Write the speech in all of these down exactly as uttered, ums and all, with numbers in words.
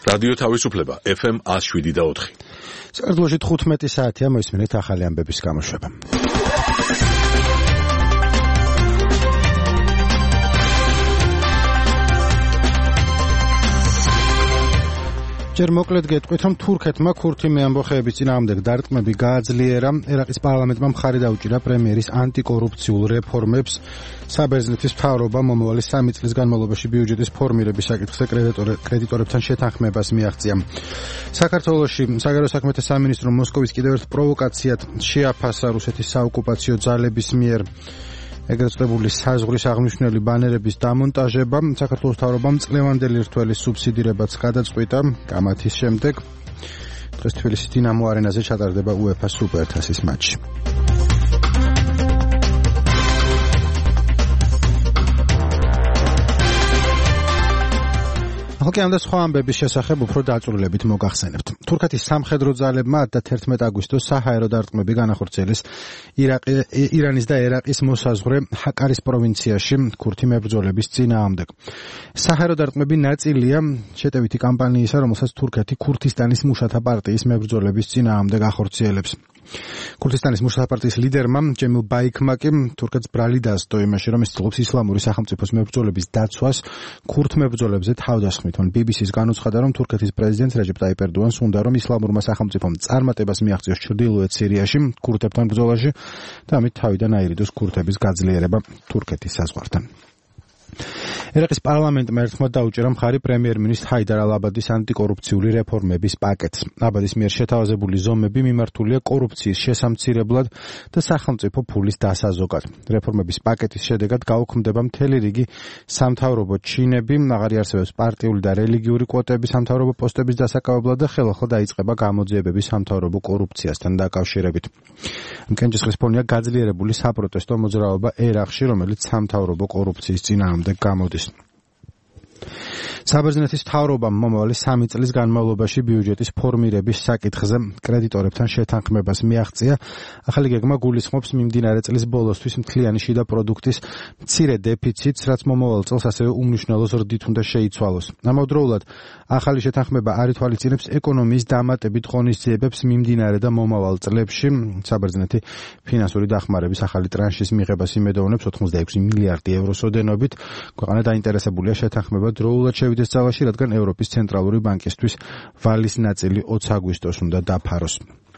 რადიო თავისუფლება ეფ ემ one oh seven point four. საქართველოში თხუთმეტი საათია, მოისმინეთ ახალი ამბების გამოშვება. ჯერ მოკლედ გეტყვით, რომ თურქეთმა ქურთი მეამბოხეების წინააღმდეგ დარტყმები გააძლიერა. ერაყის პარლამენტმა მხარი დაუჭირა პრემიერის ანტიკორუფციულ რეფორმებს. საბერძნეთის მთავრობა მომავალი სამი წლის განმავლობაში ბიუჯეტის ფორმირების საკითხზე კრედიტორებთან შეთანხმებას მიაღწია. საქართველოში საგარეო საქმეთა სამინისტრომ მოსკოვის კიდევ ერთ პროვოკაციად შეაფასა რუსეთის საოკუპაციო ძალების მიერ ეგრეთ წოდებული საზღვრის აღნიშნული ბანერების დამონტაჟება. საქართველოს მთავრობამ წლევანდელი რთველის სუბსიდირებაც გადაწყვიტა. გამართის შემდეგ დღეს თბილისის დინამო არენაზე ჩატარდება უეფა სუპერთასის მატჩი. ახლა ამ და სხვა ამბების შესახებ უფრო დაწვრილებით მოგახსენებთ. თურქეთის სამხედრო ძალებმა თერთმეტი აგვისტოს საჰაერო დარტყმები განახორციელეს ირანის და ერაყის მოსაზღვრე ჰაკარის პროვინციაში ქურთი მებრძოლების წინააღმდეგ. საჰაერო დარტყმები ნაწილია შეტევითი კამპანიისა, რომელსაც თურქეთი ქურთისტანის მუშათა პარტიის მებრძოლების წინააღმდეგ ახორციელებს. ქურთისტანის მუშათა პარტიის ლიდერმა ჯემილ ბაიქმა კი თურქეთს ბრალი დასდო იმაში, რომ ის ცდილობს ისლამური სახელმწიფოს მებრძოლების დაცვას ქურთ მებრძოლებზე თავდასხმით. ბი ბი სის განუცხადა, რომ თურქეთის პრეზიდენტს რეჯეპ ტაიპ ერდოღანს უნდა, რომ ისლამურმა სახელმწიფომ წარმატებას მიაღწიოს ჩრდილოეთ სირიაში ქურთებთან ბრძოლაში და ამით თავიდან აირიდოს ქურთების გაძლიერება თურქეთის საზღვართან. ერაყის პარლამენტმა ერთხმად დაუჭირა მხარი პრემიერ-მინისტრ ჰაიდარ ალ-აბადის ანტიკორუფციული რეფორმების პაკეტს. აბადის მიერ შეთავაზებული ზომები მიმართულია კორუფციის შესამცირებლად და სახელმწიფო ფულის დასაზოგად. რეფორმების პაკეტის შედეგად გაუქმდება მთელი რიგი სამთავრობო ჩინები, აღარ იარსებებს პარტიული და რელიგიური კვოტები სამთავრობო პოსტების დასაკავებლად და ხელახლა დაიწყება გამოძიებები სამთავრობო კორუფციასთან დაკავშირებით. მკენჭისყრის ფონია გაძლიერებული საპროტესტო მოძრაობა ერაყში, რომელიც სამთავრობო კორუფციის წინააღმდეგ გამოდის. საბერძნეთის მთავრობამ მომავალი სამი წლის განმავლობაში ბიუჯეტის ფორმირების საკითხზე კრედიტორებთან შეთანხმებას მიაღწია. ახალი გეგმა გულისხმობს მიმდინარე წლის ბოლოსთვის მთლიანი შიდა პროდუქტის მცირე დეფიციტს, რაც მომავალ წელს ასევე უმნიშვნელო ზრდით უნდა შეიცვალოს. ამავდროულად ახალი შეთანხმება არ ითვალისწინებს ეკონომიის დამატებით ღონისძიებებს მიმდინარე და მომავალ წლებში. საბერძნეთი ფინანსური დახმარების ახალი ტრანშის მიღებას იმედოვნებს ოთხმოცდაექვსი მილიარდი ევროს ოდენობით. ქვეყანა დაინტერესებულია შეთანხმება დროულად შევიდეს ძალაში, რადგან ევროპის ცენტრალური ბანკისთვის ვალის ნაწილი ოცი აგვისტოს უნდა დაფაროს.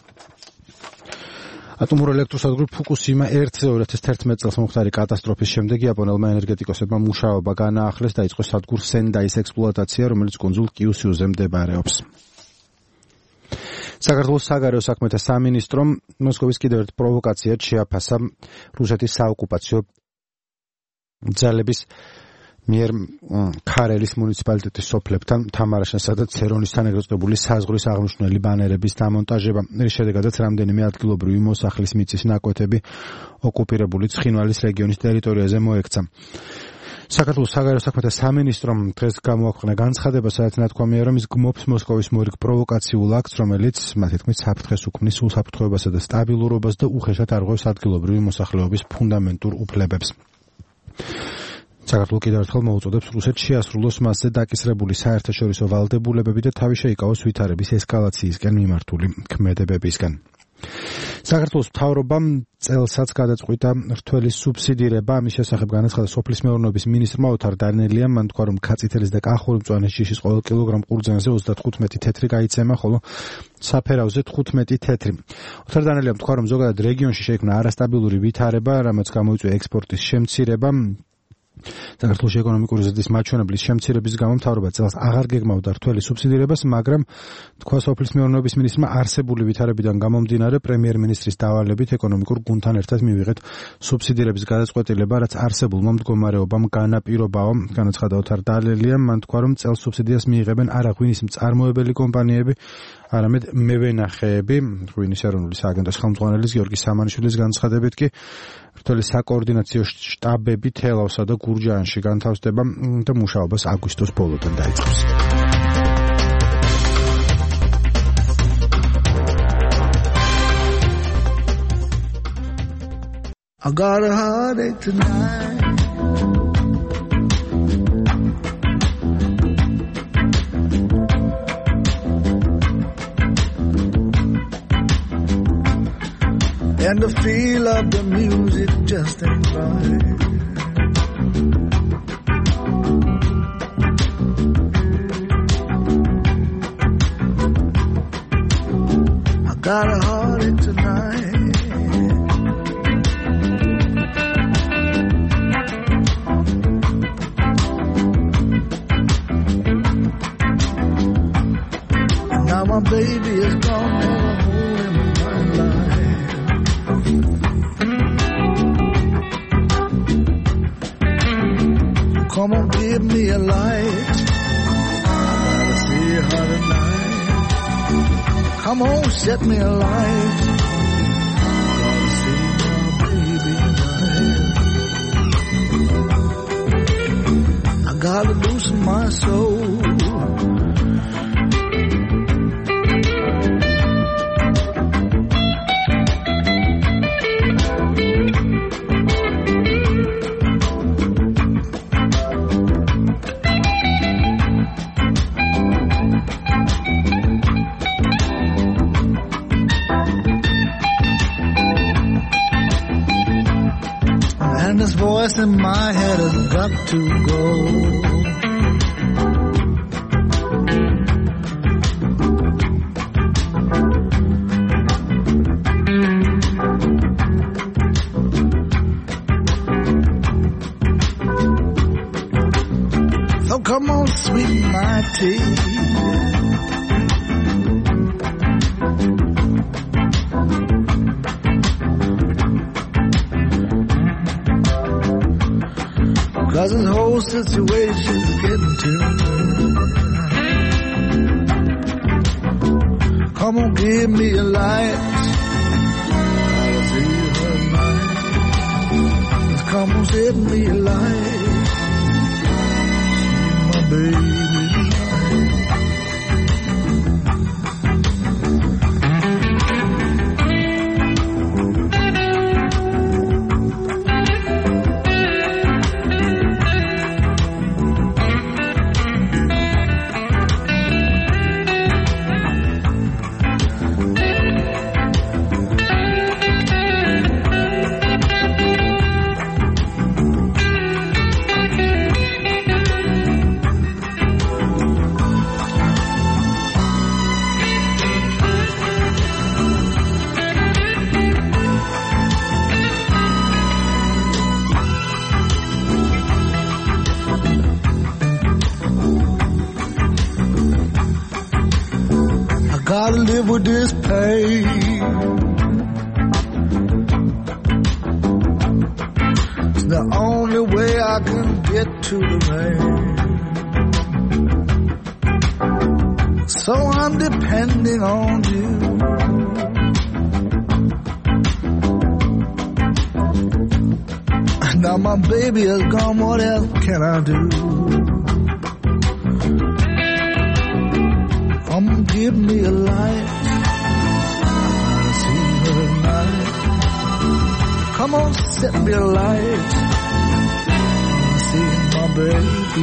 ატომურ ელექტროსადგური ფუკუსიმა ერთზე ორი ათას თერთმეტი წელს მომხდარი კატასტროფის შემდეგ იაპონელმა ენერგეტიკოსებმა მუშაობა განაახლეს, დაიწყო სადგურ სენდაის ექსპლუატაცია, რომელიც კუნძულ კიუსიუზე მდებარეობს. საქართველოს საგარეო საქმეთა სამინისტრომ მოსკოვის კიდევ ერთ პროვოკაციად შეაფასა რუსეთის საოკუპაციო ძალების მიერ ქარელის მუნიციპალიტეტის სოფლებთან თამარაშენსა და ცერონისთან ეგრეთ წოდებული საზღვრის აღნიშნული ბანერების დამონტაჟება. რის შედეგადაც რამდენიმე ადგილობრივი მოსახლის მიწის ნაკვეთები ოკუპირებული ცხინვალის რეგიონის ტერიტორიაზე მოექცა. საქართველოს საგარეო საქმეთა სამინისტრომ დღეს გამოაქვეყნა განცხადება, სადაც ნათქვამია, რომ ის გმობს მოსკოვის მორიგ პროვოკაციულ აქტს, რომელიც მათი თქმით საფრთხეს უქმნის უსაფრთხოებასა და სტაბილურობას და უხეშად არღვევს ადგილობრივი მოსახლეობის ფუნდამენტურ უფლებებს. საქართველოს კიდევ ერთხელ მოუწოდებს რუსეთს შეასრულოს მასზე დაკისრებული საერთაშორისო ვალდებულებები და თავი შეიკავოს ვითარების ესკალაციისკენ მიმართული ქმედებებისგან. საქართველოს მთავრობამ წელსაც გადაწყვიტა რთველის სუბსიდირება. ამის შესახებ განაცხადა სოფლის მეურნეობის მინისტრმა ოთარ დანელიამ. მან თქვა, რომ ქაწითელის და კახური მწვანეს ჯიშის ყოველ კილოგრამ ყურძენზე ოცდათხუთმეტი თეთრი გაიცემა, ხოლო საფერავზე თხუთმეტი თეთრი. ოთარ დანელიამ თქვა, რომ ზოგადად რეგიონში შეიქმნა არასტაბილური ვითარება, რამაც გამოიწვია ექსპორტის შემცირება. საქართველოს ეკონომიკური ზრდის მაჩვენებლის შემცირების გამო მთავრობა წელს აღარ გეგმავდა რთველის სუბსიდირებას, მაგრამ თქვა სოფლის მეურნეობის მინისტრმა არსებული ვითარებიდან გამომდინარე პრემიერ-მინისტრის დავალებით ეკონომიკურ გუნდთან ერთად მივიღეთ სუბსიდირების გადაწყვეტილება, რაც არსებულმა მდგომარეობამ განაპირობაო. განაცხადა ოთარ დანელიამ. მან თქვა, რომ წელს სუბსიდიას მიიღებენ არა ღვინის მწარმოებელი კომპანიები, არამედ მევენახეები. ღვინის ეროვნული სააგენტოს ხელმძღვანელის გიორგი სამანიშვილის განცხადებით კი რთველის საკოორდინაციო შტაბები თელავსა და გურჯაანში განთავსდება და მუშაობას აგვისტოს ბოლოდან დაიწყებს. I got a heartache tonight. And the feel of the music just ain't right. I got a heartache tonight. And now my baby is gone, never holding my life. Come on, give me a light. I gotta see her tonight. Come on, set me a light. Gotta see my baby tonight. I gotta loosen my soul. This voice in my head has got to go. So come on, sweeten my tea. Cause this whole situation's getting to me. Come on, give me a light. I'll see her tonight. Come on, set me a light. See my baby gotta live with this pain. It's the only way I can get to the rain. So I'm depending on you. Now my baby is gone, what else can I do? Come give me a light. I wanna see her tonight. Come on, set me a light. I wanna see my baby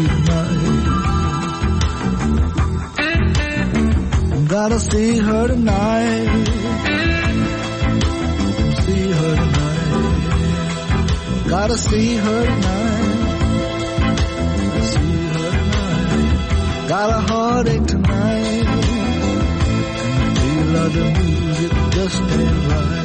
tonight. Gotta see her tonight. See her tonight. Gotta see her tonight. See her tonight. Got a heartache tonight. Love the music just ain't right.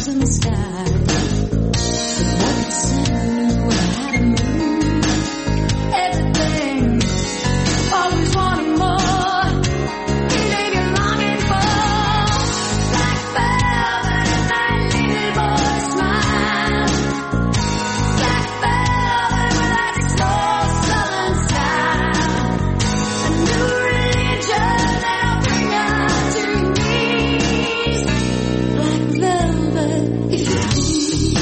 southern sky. What it said, how to move, everything, always wanting more. You may be longing for black velvet and that little boy smile. Black velvet with that slow southern style. A new religion that'll bring you to your knees. Black velvet, if you please.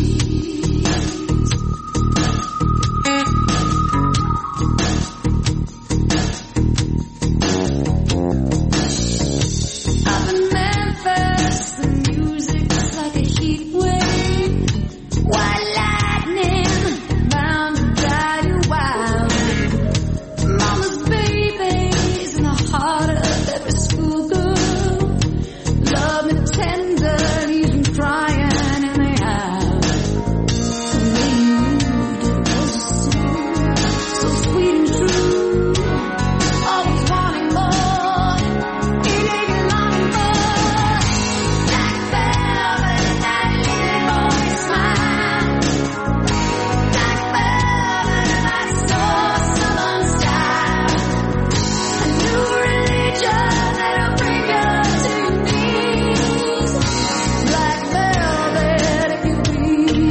Up in Memphis, the music's like a heat wave. White lightning, bound to drive you wild. Mama's babies in the heart of every schoolgirl. Love me tender, even crying in the aisle. The way you moved, it was so, so sweet and true. Always wanting more, you gave me longing for. Black velvet and that little boy smile. Black velvet and that soft southern style. A new religion that'll bring you to your knees. Black velvet, if you please.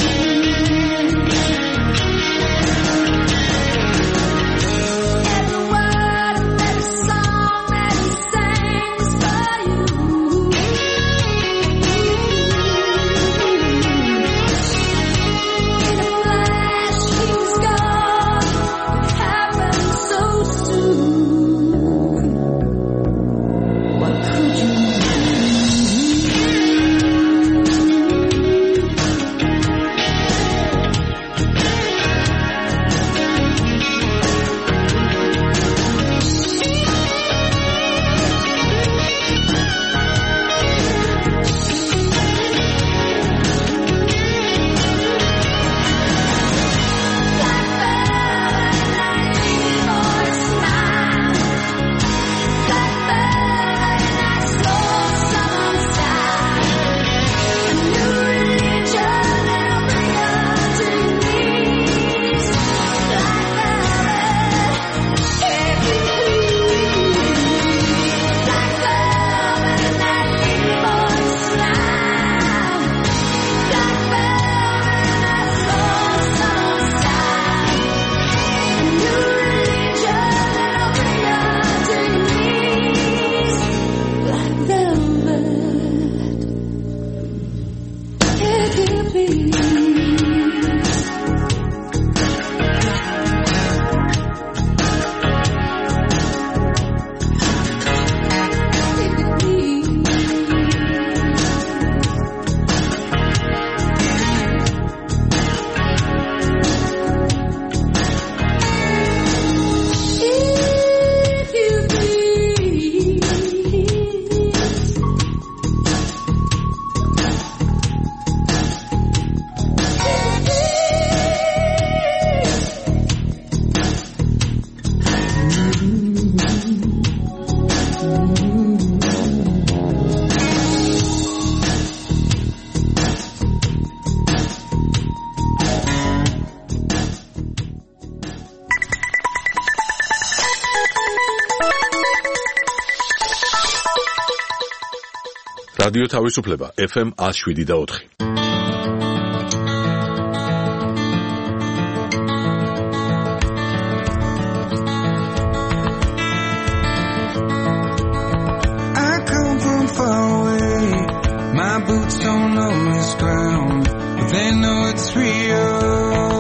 Every word of every song that he sang was for you. In a flash, he was gone. It happened so soon. What could you do? Black velvet and that little boy smile. Black velvet and that slow southern style. A new religion that'll bring you to your knees. Black velvet, if you please. Black velvet and that little boy smile. Black velvet and that slow southern style. A new religion that'll bring you to your knees. Black velvet, if you please. If you please. If you please. რადიო თავისუფლება ეფ ემ one oh seven და four. I come from far away. My boots don't know this ground, but they know it's real.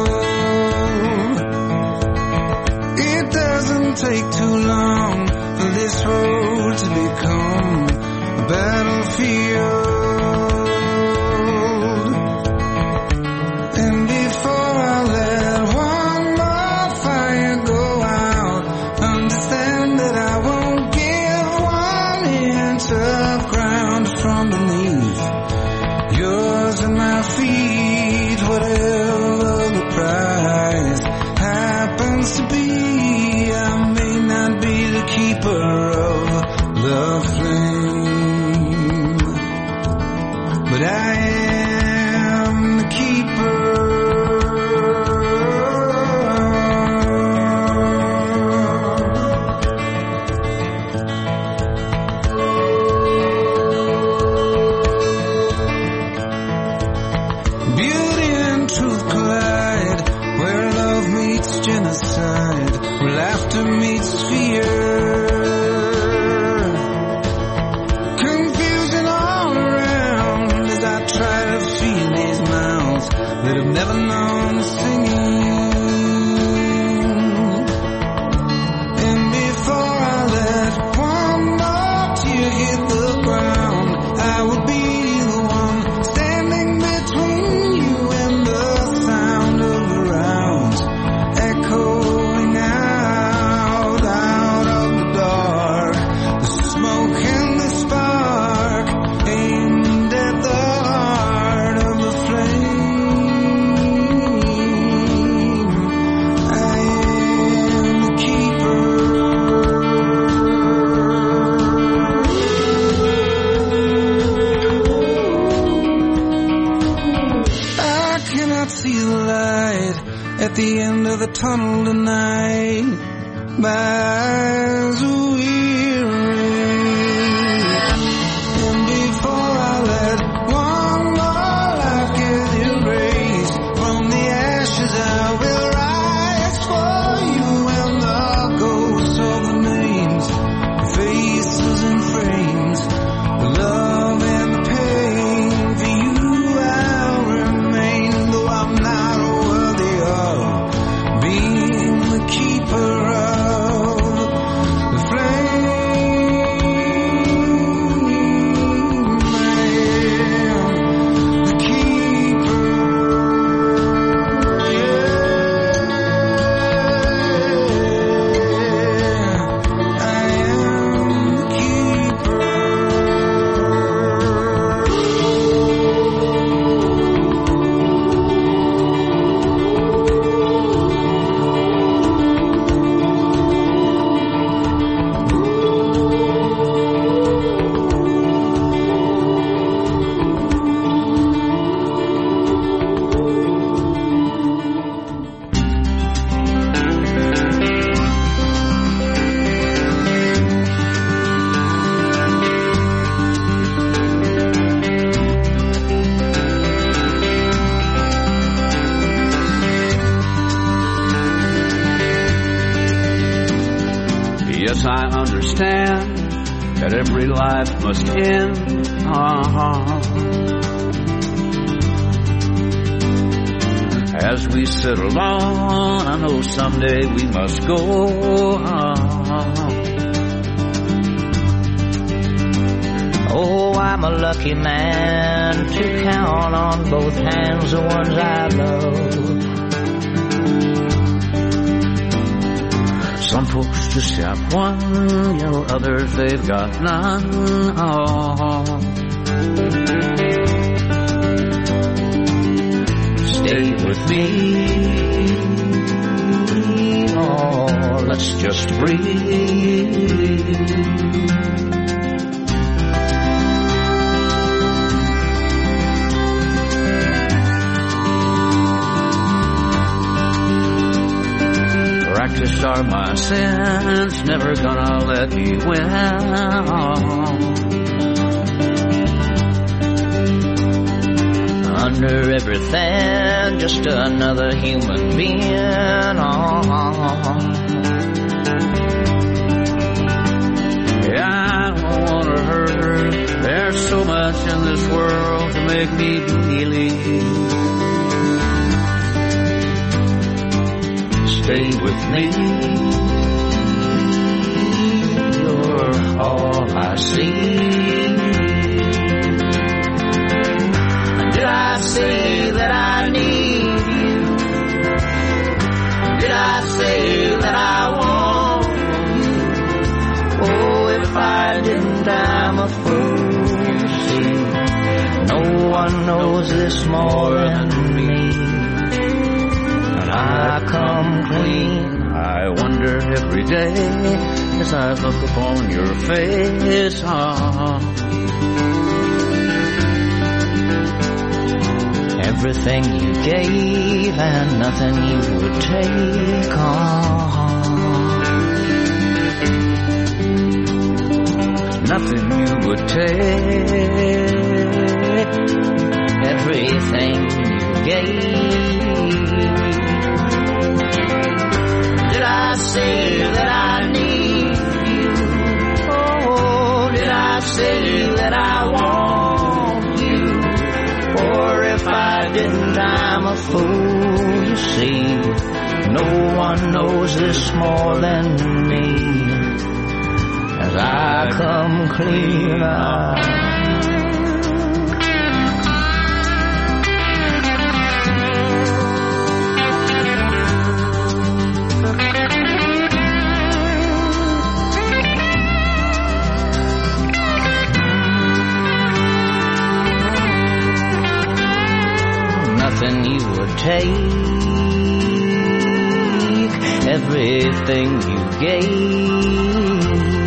It doesn't take too long for this road to become a battlefield. And before I let one more fire go out, understand that I won't give one inch of ground from beneath yours and my feet. Whatever the price happens to be, I may not be the keeper of the flame. am the keeper. Beauty and truth collide, where love meets genocide, where laughter meets fear. Confusion all around as I try to feel these mouths that have never known singing. And before I let one more tear hit the ground, I will be the one standing between you and the sound of the rounds echoing out, out of the dark. The smoke and the spark aimed at the heart of the flame. I am the keeper. I cannot see the light at the end of the tunnel tonight. My eyes are weary. And before I let one more life get erased from the ashes, I will rise for you and the ghosts of the names, the faces and frames, the love and the pain. For you I'll remain, though I'm not worthy of being the keeper of the flame. I am the keeper. Yeah, I am the keeper. Yes, I understand that every life must end. Uh-huh. As we settle on, I know someday we must go. Uh-huh. Oh, I'm a lucky man to count on both hands the ones I love. Some folks just have one, you know, others they've got none. Oh. Stay with me, oh, let's just breathe. Practice are my sins, never gonna let me win. Under everything, just another human being. Yeah, I don't wanna hurt her. There's so much in this world to make me believe. Stay with me, you're all I see. Did I say that I need you? Did I say that I want you? Oh, if I didn't, I'm a fool, you see. No one knows this more than me. I come clean. I wonder every day as I look upon your face. Oh. everything you gave and nothing you would take on. Nothing you would take, everything you gave. Did I say that I need you? Oh, did I say that I want you? Or if I didn't, I'm a fool, you see. No one knows this more than me. As I come clean out. Nothing you would take, everything you gave.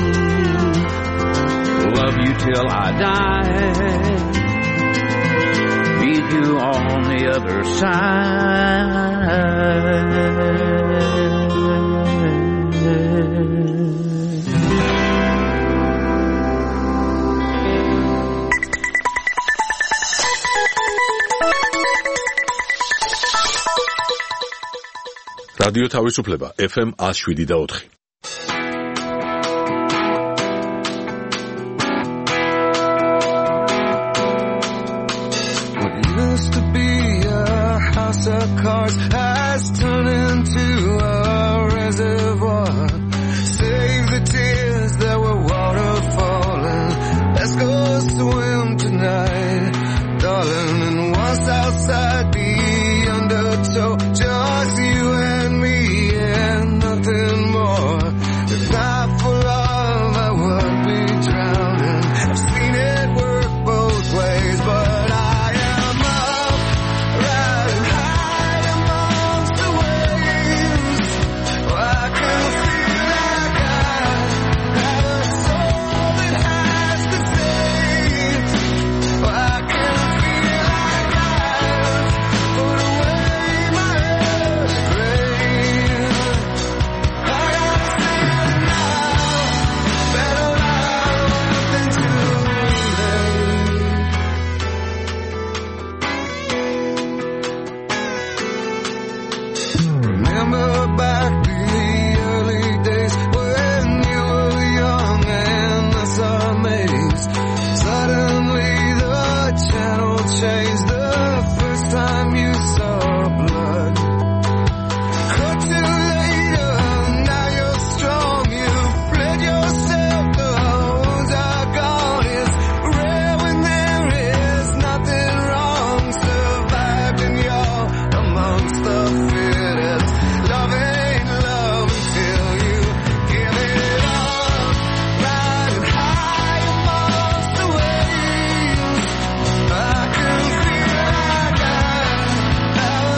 love you till I die, meet you on the other side. რადიო თავისუფლება ეფ ემ one oh seven და four. What used to be a house of cards has turned into a reservoir. Save the tears that were waterfalling. Let's go swim tonight, darling. And once outside the undertow, just you and me and nothing more. If not for love, I would be drowning. I've seen it work both ways, but I am up, riding high amongst the waves. Oh, I can feel like I have a soul that has been saved. Oh, I can feel like I've put away my grave. I gotta say it now, better now than too late. Remember back to the early days when you were young and us amazed. Suddenly the channel changed the first time you saw blood. Cut you later, now you're strong. You've bled yourself, the wounds are gone. It's rare when there is nothing wrong. Survived and you're amongst the fittest. Love ain't love until you give it up. Riding high amongst the waves. I can feel like I have a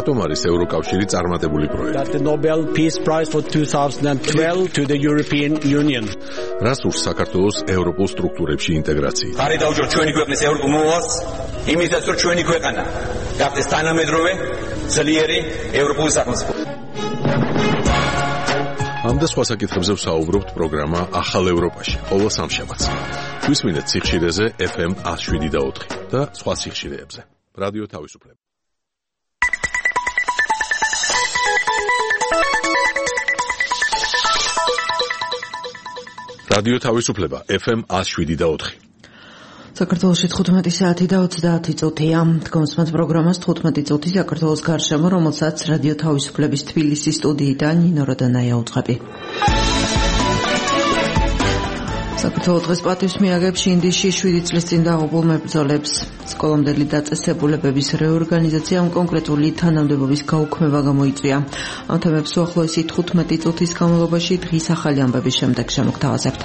რატომ არის ევროკავშირი წარმატებული პროექტი? That the Nobel Peace Prize for two thousand twelve to the European Union. რას ურს საქართველოს ევროპულ სტრუქტურებში ინტეგრაცია? ხარი დაუჯეროთ ჩვენი ქვეყნის ევროპულ მოვალს, იმისათვის რომ ჩვენი ქვეყანა გახდეს თანამედროვე, ძლიერი ევროპული სახელმწიფო. ამ და სხვა საკითხებზე ვსაუბრობთ პროგრამა ახალ ევროპაში, ყოველ სამშაბათს. გვისმინეთ სიხშირეზე ეფ ემ one oh seven და four და სხვა სიხშირეებზე. რადიო თავისუფლება. რადიო თავისუფლება ეფ ემ one oh seven და four. საქართველოში თხუთმეტი საათი და ოცდაათი წუთია. თქვენს პროგრამას თხუთმეტი წუთი საქართველოს გარშემო, რომელსაც რადიო თავისუფლების თბილისის სტუდიიდან ნინო როდანაია უძღვები. საქართველოს დღეს პატივს მიაგებს ინდიში შვიდი წლის წინ დაღუპულ მებრძოლებს. სკოლამდელი დაწესებულებების რეორგანიზაციამ კონკრეტული თანამდებობის გაუქმება გამოიწვია. ამ თემებს უახლოესი თხუთმეტი წუთის განმავლობაში დღის ახალი ამბების შემდეგ შემოგთავაზებთ.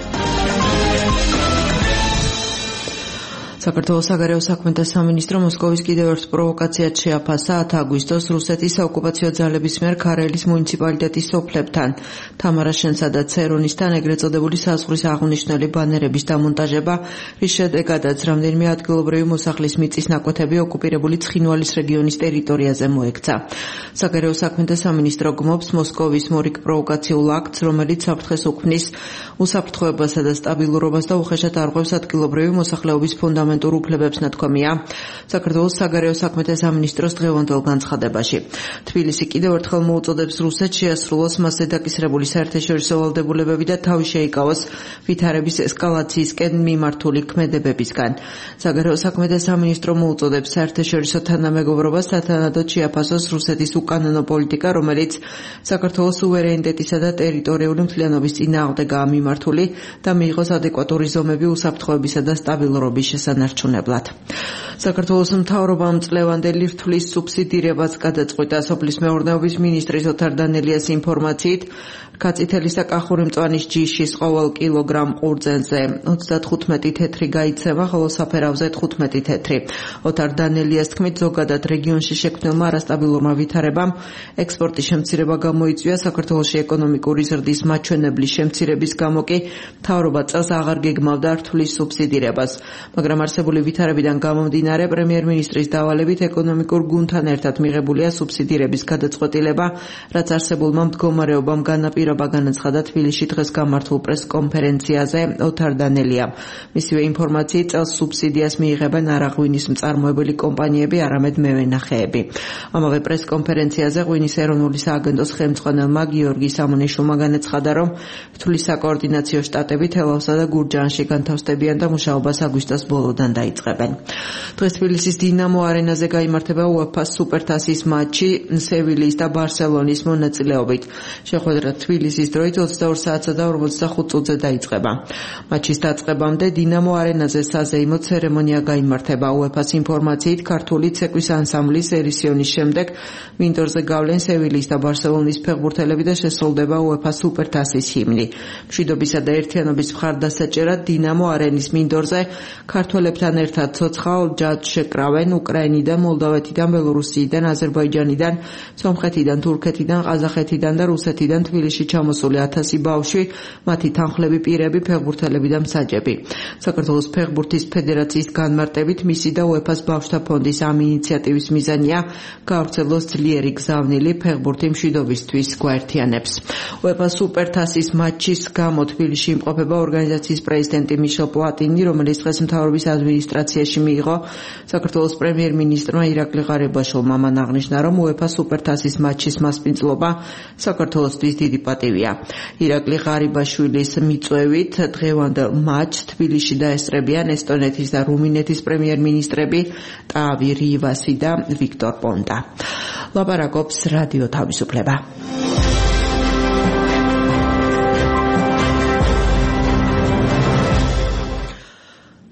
საქართველოს საგარეო საქმეთა სამინისტრო მოსკოვის კიდევ ერთ პროვოკაციად შეაფასა ათ აგვისტოს რუსეთის საოკუპაციო ძალების მიერ ქარელის მუნიციპალიტეტის სოფლებთან, თამარაშენსა და ცერონისთან ეგრეთ წოდებული საზღვრის აღნიშნული ბანერების დამონტაჟება, რის შედეგადაც რამდენიმე ადგილობრივი მოსახლის მიწის ნაკვეთები ოკუპირებული ცხინვალის რეგიონის ტერიტორიაზე მოექცა. საგარეო საქმეთა სამინისტრო გმობს მოსკოვის მორიგ პროვოკაციულ აქტს, რომელიც საფრთხეს უქმნის უსაფრთხოებასა და სტაბილურობას და უხეშად არღვევს ადგილობრივი მოსახლეობის ფუნდამენტალურ უფლებებს ნათქვამია საქართველოს საგარეო საქმეთა სამინისტროს დღევანდელ განცხადებაში. თბილისი კიდევ ერთხელ მოუწოდებს რუსეთს შეასრულოს მასზე დაკისრებული საერთაშორისო ვალდებულებები და თავი შეიკავოს ვითარების ესკალაციისკენ მიმართული ქმედებებისგან. საგარეო საქმეთა სამინისტრო მოუწოდებს საერთაშორისო თანამეგობრობას სათანადოდ შეაფასოს რუსეთის უკანონო პოლიტიკა, რომელიც საქართველოს სუვერენიტეტისა და ტერიტორიული მთლიანობის წინააღმდეგაა მიმართული და მიიღოს ადეკვატური ზომები უსაფრთხოებისა და სტაბილურობის შესანარჩუნებლად. საქართველოს მთავრობამ წლევანდელი რთulis სუბსიდირებას გადაწყვიტა. სოფლის მეურნეობის მინისტრის ოთარ დანელიას ინფორმაციით, რქაწითელის და კახური მწვანის ჯიშის ყოველ კილოგრამ ყურძენზე ოცდათხუთმეტი თეთრი გაიცემა, ხოლო საფერავზე თხუთმეტი თეთრი. ოთარ დანელიას თქმით, ზოგადად რეგიონში შექმნილმა არასტაბილურმა ვითარებამ ექსპორტის შემცირება გამოიწვია. საქართველოში ეკონომიკური ზრდის მაჩვენებლის შემცირების გამო კი მთავრობა წელს აღარ გეგმავდა რთulis სუბსიდირებას. მაგრამ არსებული ვითარებიდან გამომდინარე, პრემიერ-მინისტრის დავალებით ეკონომიკურ გუნდთან ერთად მიღებულია სუბსიდირების გადაწყვეტილება, რაც არსებულმა მდგომარეობამ განაპირობა, განაცხადა თბილისში დღეს გამართულ პრესკონფერენციაზე ოთარ დანელიამ. მისივე ინფორმაციით, წელს სუბსიდიას მიიღებენ არა ღვინის მწარმოებელი კომპანიები, არამედ მევენახეები. ამავე პრესკონფერენციაზე ღვინის ეროვნული სააგენტოს ხელმძღვანელმა გიორგი სამონიშვილმა განაცხადა, რომ რთulis საკოორდინაციო შტატები თელავსა და გურჯაანში განთავსდებიან და მუშაობას აგვისტოს ბოლოდან დაიწყებენ. დღეს თბილისის დინამო არენაზე გაიმართება უეფა-ს სუპერთასის მატჩი სევილიის და ბარსელონის მონაწილეობით. შეხვედრა თბილისის დროით ოცდაორ საათსა და ორმოცდახუთ წუთზე დაიწყება. მატჩის დაწყებამდე დინამო არენაზე საზეიმო ცერემონია გაიმართება. უეფა-ს ინფორმაციით, ქართული ცეკვის ანსამბლის ერისიონის შემდეგ მინდორზე გავლენ სევილიის და ბარსელონის ფეხბურთელები და შესრულდება უეფა-ს სუპერთასის ჰიმნი. მშვიდობისა და ერთიანობის მხარდასაჭერად დინამო არენის მინდორზე ქართველებთან ერთად ცოცხალ ჯაჭვს შეკრავენ უკრაინიდან, მოლდავეთიდან, ბელორუსიიდან, აზერბაიჯანიდან, სომხეთიდან, თურქეთიდან, ყაზახეთიდან და რუსეთიდან თბილისში ჩამოსული ათასი ბავშვი, მათი თანხლები პირები, ფეხბურთელები და მსაჯები. საქართველოს ფეხბურთის ფედერაციის განმარტებით, მისი და უეფა-ს ბავშვთა ფონდის ამ ინიციატივის მიზანია გავრცელოს ძლიერი გზავნილი ფეხბურთი მშვიდობისთვის გვაერთიანებს. უეფა-ს სუპერთასის მატჩის გამო თბილისში იმყოფება ორგანიზაციის პრეზიდენტი მიშელ პლატინი, რომელიც დღეს მთავრობის ადმინისტრაციაში მიიღო. საქართველოს პრემიერ-მინისტრმა ირაკლი ღარიბაშვილმა მან აღნიშნა, რომ უეფა-ს სუპერთასის მატჩის მასპინძლობა საქართველოსთვის დიდი პატივია. ირაკლი ღარიბაშვილის მიწვევით დღევანდელ მატჩს თბილისში დაესწრებიან ესტონეთის და რუმინეთის პრემიერ-მინისტრები ტავი რივასი და ვიქტორ პონტა. ლაპარაკობს რადიო თავისუფლება.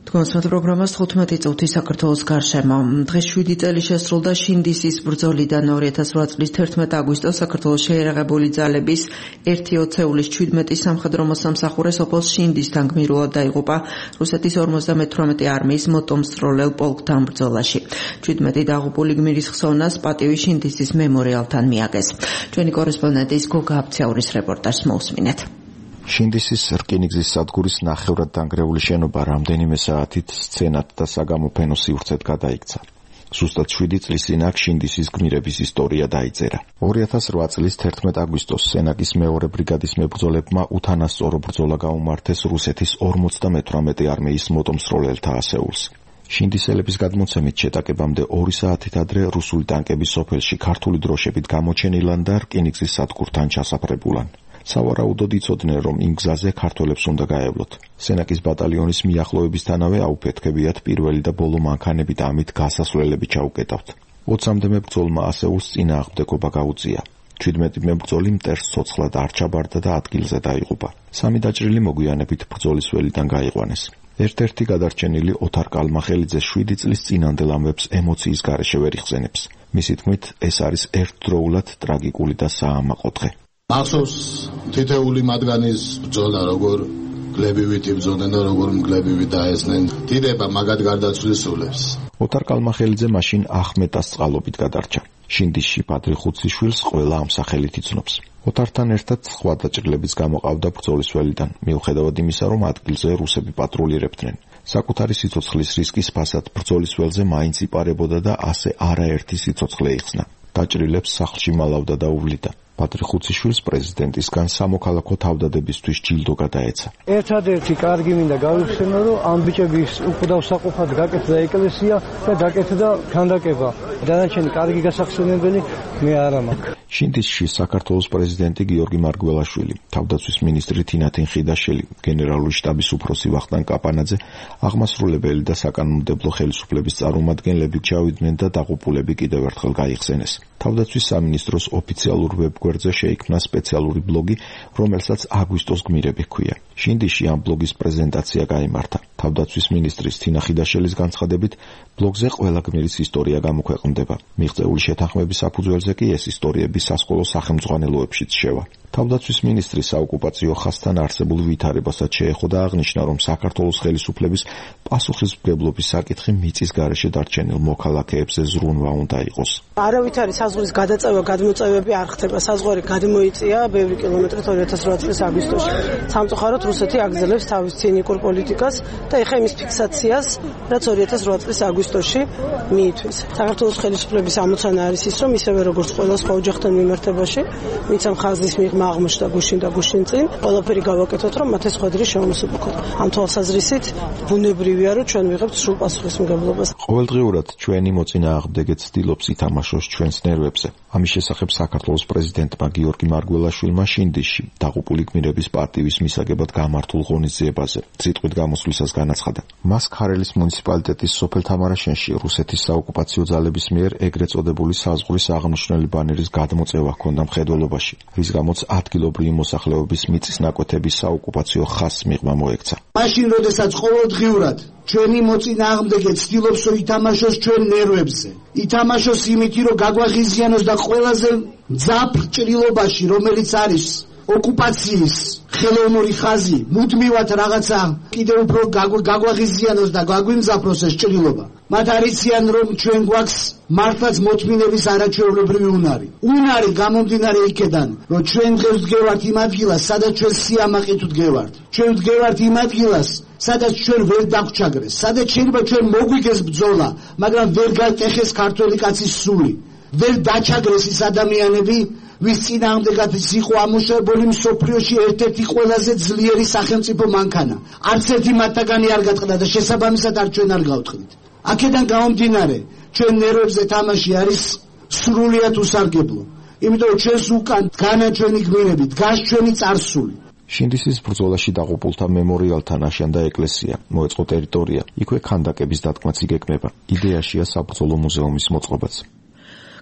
თქვენს პროგრამას თხუთმეტი წუთი საქართველოს გარშემო. დღეს შვიდი წელი შესრულდა შინდისის ბრძოლიდან ორი ათას რვა წლის თერთმეტი აგვისტოს საქართველოს შეიარაღებული ძალების ერთი ოცეულის ჩვიდმეტი სამხედრო მოსამსახურე სოფელ შინდისთან გმირულად დაიღუპა რუსეთის ორმოცდამეთვრამეტე არმიის მოტომსწროლელ პოლკთან ბრძოლაში. ჩვიდმეტი დაღუპული გმირის ხსოვნას პატივი შინდისის მემორიალთან მიაგეს. ჩვენი კორესპონდენტის გოგა აფცეურის რეპორტაჟს მოусმინეთ. შინდისის რკინიგზის სადგურის ნახევრად დანგრეული შენობა რამდენიმე საათით სცენად და საგამოფენო სივრცედ გადაიქცა. ზუსტად შვიდი წლის წინ აქ შინდისის გმირების ისტორია დაიწერა. ორი ათას რვა წლის თერთმეტი აგვისტოს სენაკის მეორე ბრიგადის მებრძოლებმა უთანასწორო ბრძოლა გაუმართეს რუსეთის ორმოცდამეთვრამეტე არმიის მოტომსროლელთა ასეულს. შინდისელების გადმოცემით შეტაკებამდე ორი საათით ადრე რუსული ტანკები სოფელში ქართული დროშებით გამოჩენილან და რკინიგზის სადგურთან ჩასაფრებულან. სავარაუდოდ იცოდნენ, რომ იმ გზაზე ქართველებს უნდა გაევლოთ. სენაკის ბატალიონის მიახლოებისთანავე აუფეთქებიათ პირველი და ბოლო მანქანები და ამით გასასვლელები ჩაუკეტავთ. ოცამდე მებრძოლმა ასეულს წინააღმდეგობა გაუწია. ჩვიდმეტი მებრძოლი მტერს ცოცხლად არ ჩაბარდა და ადგილზე დაიღუპა. სამი დაჭრილი მოგვიანებით ბრძოლის ველიდან გაიყვანეს. ერთ-ერთი გადარჩენილი ოთარ კალმახელიძე შვიდი წლის წინანდელ ამბებს ემოციის გარეშე ვერ იხსენებს. მისი თქმით, ეს არის ერთდროულად ტრაგიკული და საამაყო დღე. ახსოვს თითეული მათგანის ბრძოლა, როგორ გლებივით იბრძოდნენ და როგორ მგლებივით დაესნენ დიდება მაგად გარდაცვლისულებს. ოთარ კალმახელიძე მაშინ ახმეტას წყალობით გადარჩა. შინდისში პატრი ხუციშვილს ყველა ამ სახელით იცნობს. ოთართან ერთად სხვა დაჭრილებიც გამოყავდა ბრძოლის ველიდან, მიუხედავად იმისა, რომ ადგილზე რუსები პატრულირებდნენ. საკუთარი სიცოცხლის რისკის ფასად ბრძოლის ველზე მაინც იპარებოდა და ასე არაერთი სიცოცხლე იხსნა. დაჭრილებს სახლში მალავდა და უვლიდა. პატრი ხუციშვილს პრეზიდენტისგან სამოქალაქო თავდადებისთვის ჯილდო გადაეცა. ერთადერთი კარგი მინდა გავიხსენო, რომ ამ ბიჭების უკვდავსაყოფად გაკეთდა ეკლესია და გაკეთდა ქანდაკება. დანარჩენი კარგი გასახსენებელი მე არა მაქვს. შინდისში საქართველოს პრეზიდენტი გიორგი მარგველაშვილი, თავდაცვის მინისტრი თინა თინხიდაშვილი, გენერალური შტაბის უფროსი ვახტანგ კაპანაძე, აღმასრულებელი და საკანონმდებლო ხელისუფლების წარმომადგენლები ჩავიდნენ და დაღუპულები კიდევ ერთხელ გაიხსენეს. თავდაცვის სამინისტროს ოფიციალურ ვებგვერდზე შეიქმნა სპეციალური ბლოგი, რომელსაც აგვისტოს გმირები ჰქვია. შინდისში ამ ბლოგის პრეზენტაცია გაიმართა. თავდაცვის მინისტრის თინა ხიდაშელის განცხადებით, ბლოგზე ყველა გმირის ისტორია გამოქვეყნდება. მიღწეული შეთანხმების საფუძველზე კი ეს ისტორიები სასკოლო სახელმძღვანელოებშიც შევა. თავდაცვის მინისტრი საოკუპაციო ხაზთან არსებულ ვითარებასაც შეეხო და აღნიშნა, რომ საქართველოს ხელისუფლების პასუხისმგებლობის საკითხი მიწის გარეშე დარჩენილ მოქალაქეებზე ზრუნვა უნდა იყოს. არავითარი საზღვრის გადაწევა გადმოწევები არ ხდება. საზღვარი გადმოიწია ბევრი კილომეტრით ორი ათას რვა წლის აგვისტოში. სამწუხაროდ რუსეთი აგრძელებს თავის ცინიკურ პოლიტიკას და ეხა იმის ფიქსაციას, რაც ორი ათას რვა წლის აგვისტოში მიითვლის. საქართველოს ხელისუფლების ამოცანა არის ის, რომ ისევე როგორც ყველა სხვა ოჯახთან მიმართებაში, ვინც ამ ხაზის მიღმა აღმოჩნდა გუშინ და გუშინ წინ, ყველაფერი გავაკეთოთ, რომ მათ ეს ხვედრი შემოსუპყოთ. ამ თვალსაზრისით ბუნებრივია, რომ ჩვენ ვიღებთ სრულ პასუხისმგებლობას. ყოველდღიურად ჩვენი მოწინააღმდეგე ცდილობს ითამაშოს ჩვენს ნერვებზე. ამის შესახებ საქართველოს პრეზიდენტმა გიორგი მარგველაშვილმა შინდისში დაღუპული გმირების პარტიის მისაგებად გამართულ ღონისძიებაზე სიტყვით გამოსვლისას განაცხადა. მას ქარელის მუნიციპალიტეტის სოფელ თამარაშენში რუსეთის საოკუპაციო ძალების მიერ ეგრეთ წოდებული საზღვრის აღნიშნული ბანერის გადმოწევა ჰქონდა მხედველობაში, რის გამოც ადგილობრივი მოსახლეობის მიწის ნაკვეთების საოკუპაციო ხაზს მიღმა მოექცა. მაშინ, როდესაც ყოველდღიურად ჩვენი მოწინააღმდეგე ცდილობს რომ ითამაშოს ჩვენ ნერვებზე, ითამაშოს იმითი, რომ გაგვაღიზიანოს და ყველაზე მძაფრ ჭრილობაში, რომელიც არის ოკუპაციის ხელოვნური ხაზი, მუდმივად რაღაცა კიდევ უფრო გაგვაღიზიანოს და გაგვიმძაფროს ეს ჭრილობა. მათ არიციან, რომ ჩვენ გვაქვს მართლაც მოთმინების არაჩვეულებრივი უნარი. უნარი გამომდინარე იქედან, რომ ჩვენ დღეს ვდგევართ იმ ადგილას, სადაც ჩვენ სიამაყით ვდგევართ. ჩვენ ვდგევართ იმ ადგილას, სადაც ჩვენ ვერ დაგვჩაგრეს, სადაც შეიძლება ჩვენ მოგვიგეს ბრძოლა, მაგრამ ვერ გაკეხეს ქართველი კაცის სული. ვერ დაჩაგრეს ის ადამიანები, ვის წინააღმდეგად იყო ამუშავებული მსოფლიოში ერთ-ერთი ყველაზე ძლიერი სახელმწიფო მანქანა. არც ერთი მათგანი არ გატყდა და შესაბამისად არ ჩვენ არ გავტყდით. აქედან გამომდინარე, ჩვენ ნერვებზე თამაში არის სრულიად უსარგებლო. იმიტომ რომ ჩვენს უკან დგანა ჩვენი გმირები, დგას ჩვენი წარსული. შინდისის ბრძოლაში დაღუპულთა მემორიალთან აშენდა ეკლესია, მოეწყო ტერიტორია, იქვე ქანდაკების დადგმაც იგეგმება. იდეაშია საბრძოლო მუზეუმის მოწყობაც.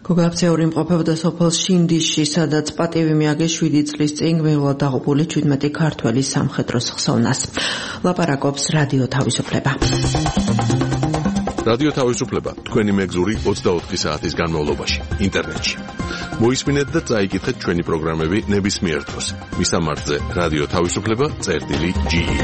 გოგაფცეული იმყოფებოდა სოფელ შინდისში, სადაც პატივი მიაგეს შვიდი წლის წინ გმირულად დაღუპული ჩვიდმეტი ქართველი სამხედროს ხსოვნას. ლაპარაკობს რადიო თავისუფლება. რადიო თავისუფლება თქვენი მეგზური ოცდაოთხი საათის განმავლობაში ინტერნეტში. მოისმინეთ და წაიკითხეთ ჩვენი პროგრამები ნებისმიერ დროს. მისამართზე რადიო თავისუფლება წერტილი ჯი ი.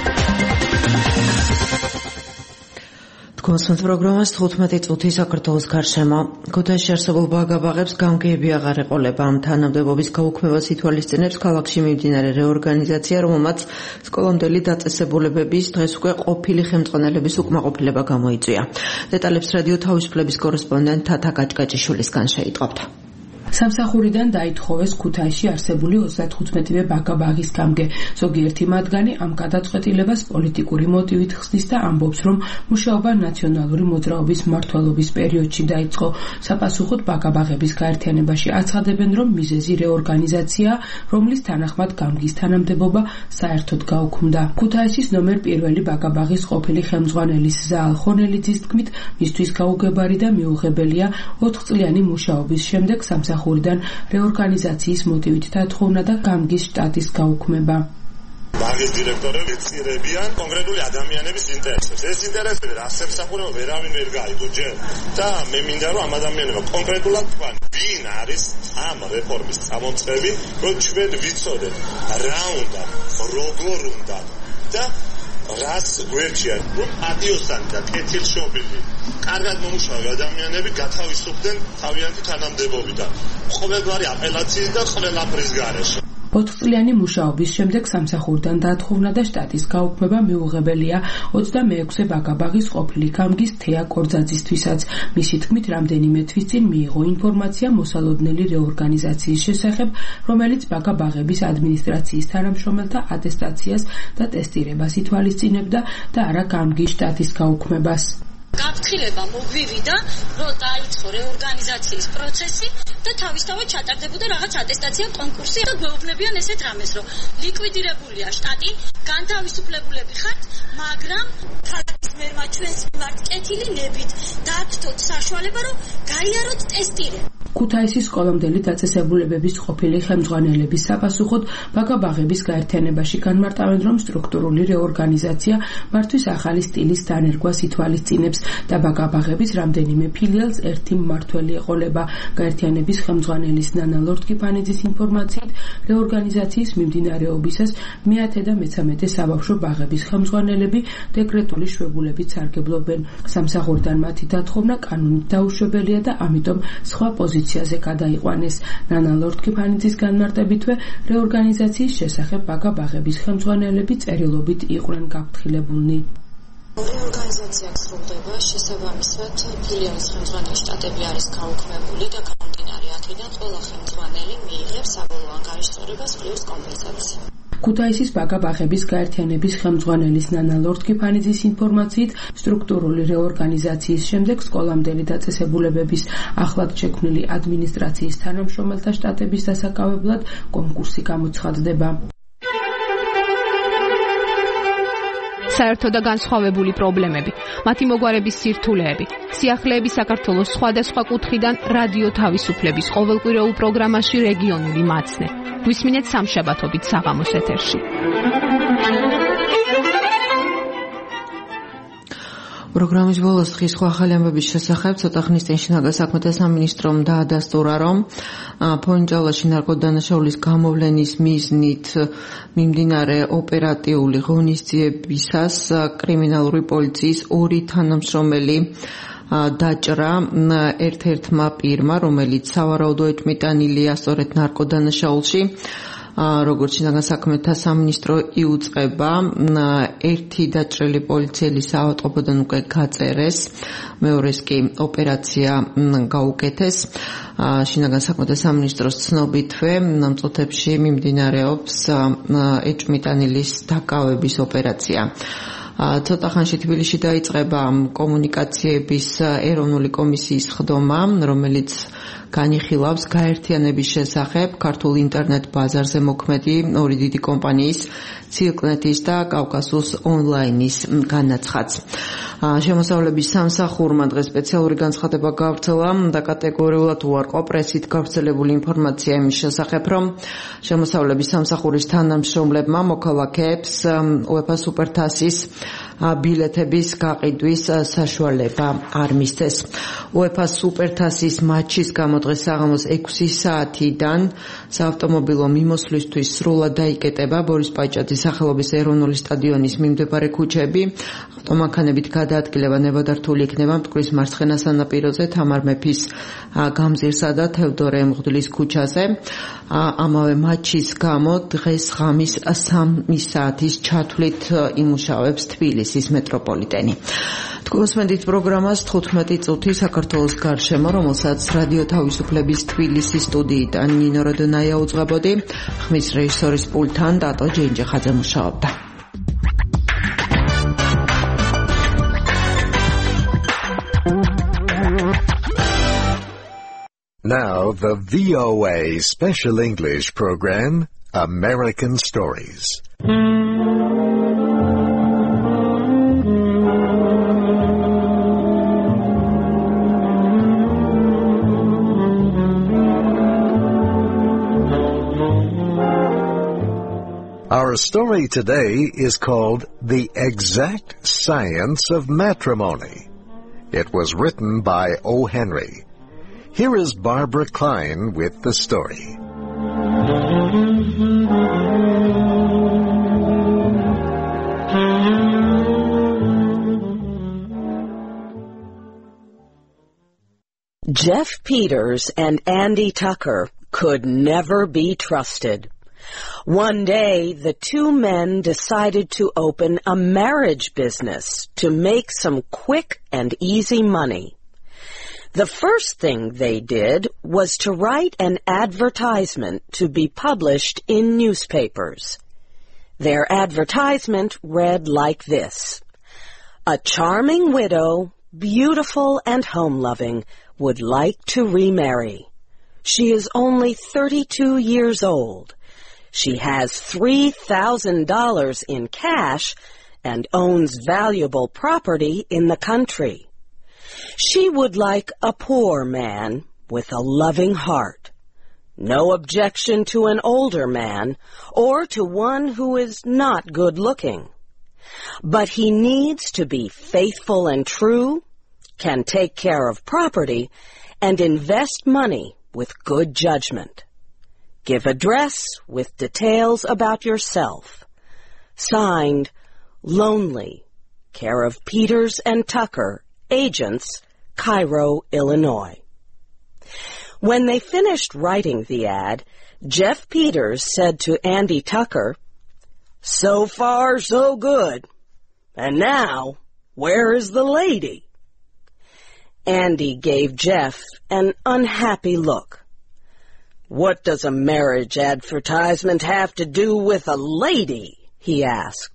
Კონსულტ პროგრამას თხუთმეტი წუთი საქართველოს გარშემო. ქუთაისში არსებულ ბაგაბაღებს გამგეები აღარ ეყოლება. თანამდებობის გაუქმებას ითვალისწინებს ქალაქში მიმდინარე რეორგანიზაცია, რომელმაც სკოლამდელი დაწესებულებების დღეს უკვე ყოფილი ხელმძღვანელების უკმაყოფილება გამოიწვია. დეტალებს რადიო თავისუფლების კორესპონდენტ თათა გაჭკაჭიშვილისგან შეიტყობთ. სამსახურიდან დაითხოვეს ქუთაისში არსებული ოცდათხუთმეტივე ბაგაბაღის გამგე. ზოგიერთი მათგანი ამ გადაწყვეტილებას პოლიტიკური მოტივით ხსნის და ამბობს, რომ მუშაობა ნაციონალური მოძრაობის მმართველობის პერიოდში დაიწყო. საპასუხოდ ბაგაბაღების გაერთიანებაში აცხადებენ, რომ მიზეზი რეორგანიზაციაა, რომლის თანახმად გამგის თანამდებობა საერთოდ გაუქმდა. ქუთაისის ნომერ პირველი ბაგაბაღის ყოფილი ხელმძღვანელის ზაალ ხონელიძის თქმით, მისთვის გაუგებარი და მიუღებელია ოთხწლიანი მუშაობის შემდეგ სამსახურიდან რეორგანიზაციის მოტივით დათხოვნა და გამგის შტატის გაუქმება. ბაღის დირექტორები ეცირებიან კონკრეტული ადამიანების ინტერესებს. ეს ინტერესები რა სამსახურეო ვერავინ ვერ გაიგო ჯერ და მე მინდა რომ ამ ადამიანებმა კონკრეტულად თქვან ვინ არის ამ რეფორმის წამომწყები, რომ ჩვენ ვიცოდეთ რა უნდა, როგორ უნდა და რას გვერდია, რომ პატიოსანი და კეთილშობილი კარგად მომუშავე ადამიანები გათავისუფლდნენ თავიანთი თანამდებობიდან ყოველგვარი აპელაციის და ყველაფრის გარეშე. ოთხწლიანი მუშაობის შემდეგ სამსახურიდან დათხოვნა და შტატის გაუქმება მიუღებელია ოცდამეექვსე ბაგაბაღის ყოფილი გამგის თეა კორძაძისთვისაც. მისი თქმით, რამდენიმე თვის წინ მიიღო ინფორმაცია მოსალოდნელი რეორგანიზაციის შესახებ, რომელიც ბაგაბაღების ადმინისტრაციის თანამშრომელთა ატესტაციას და ტესტირებას ითვალისწინებდა და არა გამგის შტატის გაუქმებას. გაფრთხილება მოგვივიდა, რომ დაიწყო რეორგანიზაციის პროცესი და თავისთავად ჩატარდებოდა რაღაც ატესტაცია, კონკურსი და გვეუბნებიან ესეთ რამეს, რომ ლიკვიდირებულია შტატი, განთავისუფლებულები ხართ, მაგრამ ქალაქის მერმა ჩვენს მიმართ კეთილი ნებით დააგდოთ საშუალება, რომ გაიაროთ ტესტირება. ქუთაისის სკოლამდელი დაწესებულებების ყოფილი ხელმძღვანელების საპასუხოდ ბაგაბაღების გაერთიანებაში განმარტავენ, რომ სტრუქტურული რეორგანიზაცია მართვის ახალი სტილის დანერგვას ითვალისწინებს და ბაგაბაღების რამდენიმე ფილიალს ერთი მმართველი ეყოლება. გაერთიანების ხელმძღვანელის ნანა ლორთქიფანიძის ინფორმაციით, რეორგანიზაციის მიმდინარეობისას მეათე და მეცამეტე საბავშვო ბაღების ხელმძღვანელები დეკრეტული შვებულებით სარგებლობენ. სამსახურიდან მათი დათხოვნა კანონით დაუშვებელია და ამიტომ სხვა პოზიციაზე გადაიყვანეს. ნანა ლორთქიფანიძის განმარტებითვე, რეორგანიზაციის შესახებ ბაგაბაღების ხელმძღვანელები წერილობით იყვნენ გაფრთხილებულნი. რეორგანიზაცია გრძელდება, შესაბამისად ფილიალის ხელმძღვანელი შტატები არის გაუქმებული და გამომდინარე აქედან ყველა ხელმძღვანელი მიიღებს საბოლოო ანგარიშწორებას პლუს კომპენსაცია. ქუთაისის ბაგაბაღების გაერთიანების ხელმძღვანელის ნანა ლორთქიფანიძის ინფორმაციით, სტრუქტურული რეორგანიზაციის შემდეგ სკოლამდელი დაწესებულებების ახლად შექმნილი ადმინისტრაციის თანამშრომელთა შტატების დასაკავებლად კონკურსი გამოცხადდება. საერთო და განსხვავებული პრობლემები, მათი მოგვარების სირთულეები, სიახლეები საქართველოს სხვადასხვა კუთხიდან რადიო თავისუფლების ყოველკვირეულ პროგრამაში რეგიონული მაცნე. გვისმინეთ სამშაბათობით საღამოს ეთერში. პროგრამის ბოლოს დღის სხვა ახალი ამბების შესახებ ცოტა ხნის წინ შინაგან საქმეთა სამინისტრომ დაადასტურა, რომ ფონჯალაში ნარკოდანაშაულის გამოვლენის მიზნით მიმდინარე ოპერატიული ღონისძიებისას კრიმინალური პოლიციის ორი თანამშრომელი დაჭრა ერთ-ერთმა პირმა, რომელიც სავარაუდოდ ეტმიტანილია სწორედ ნარკოდანაშაულში. როგორც შინაგან საქმეთა სამინისტრო იუწყება, ერთი დაჭრილი პოლიციელის ავადმყოფოდან უკვე გაწერეს, მეორეს კი ოპერაცია გაუკეთეს. შინაგან საქმეთა სამინისტროს ცნობითვე მწუთებში მიმდინარეობს ეჭმიტანილის დაკავების ოპერაცია. ცოტა ხანში თბილისში დაიწყება კომუნიკაციების ეროვნული კომისიის ხდომა, რომელიც განიხილავს გაერთიანების შესახებ ქართულ ინტერნეტ ბაზარზე მოქმედი ორი დიდი კომპანიის ცილკნეტის და კავკასუს ონლაინის განაცხადს. შემოსავლების სამსახურმა დღეს სპეციალური განცხადება გავრცელა და კატეგორიულად უარყო პრესით გავრცელებული ინფორმაცია იმის შესახებ, რომ შემოსავლების სამსახურის თანამშრომლებმა მოქალაქეებს UEFA სუპერთასის ბილეთების გაყიდვის საშუალება არ მისცეს. UEFA სუპერთასის მატჩის გამო დღეს საღამოს ექვსი საათიდან საავტომობილო მიმოსვლისთვის სრულად დაიკეტება ბორის პაჭაძის სახელობის ეროვნული სტადიონის მიმდებარე ქუჩები. ავტომანქანებით გადაადგილება ნებადართული იქნება მტკვრის მარცხენა სანაპიროზე, თამარ მეფის გამზირსა და თევდორე ემღვდლის ქუჩაზე. ამავე მატჩის გამო დღეს ღამის სამი საათის ჩათვლით იმუშავებს თბილისის მეტროპოლიტენი. თქვენსმენდით პროგრამას თხუთმეტი წუთი საქართველოს გარშემო, რომელსაც რადიო თავისუფლების თბილისის სტუდიიდან ნინო როდონაია უძღვებოდი, ხმის რეჟისორის პულტთან დატო ჯენჯეხაძე მუშაობდა. Now the V O A Special English program, American Stories. Our story today is called The Exact Science of Matrimony. It was written by O. Henry. Here is Barbara Klein with the story. Jeff Peters and Andy Tucker could never be trusted. One day, the two men decided to open a marriage business to make some quick and easy money. The first thing they did was to write an advertisement to be published in newspapers. Their advertisement read like this: "A charming widow, beautiful and home-loving, would like to remarry. She is only thirty-two years old. She has three thousand dollars in cash and owns valuable property in the country. She would like a poor man with a loving heart. No objection to an older man or to one who is not good-looking. But he needs to be faithful and true, can take care of property, and invest money with good judgment. Give address with details about yourself. Signed, Lonely, care of Peters and Tucker, agents, Cairo, Illinois." When they finished writing the ad, Jeff Peters said to Andy Tucker, "So far, so good. And now, where is the lady?" Andy gave Jeff an unhappy look. "What does a marriage advertisement have to do with a lady?" he asked.